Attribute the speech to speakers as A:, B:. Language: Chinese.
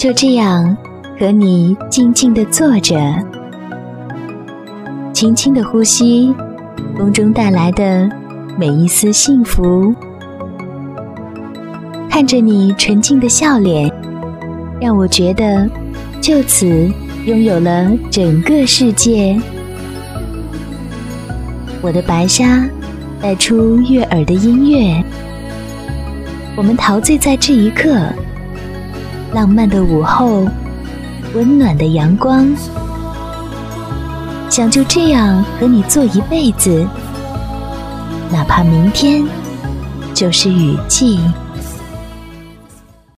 A: 就这样和你静静地坐着，轻轻地呼吸风中带来的每一丝幸福，看着你纯净的笑脸，让我觉得就此拥有了整个世界。我的白纱带出悦耳的音乐，我们陶醉在这一刻，浪漫的午后，温暖的阳光，想就这样和你做一辈子，哪怕明天就是雨季。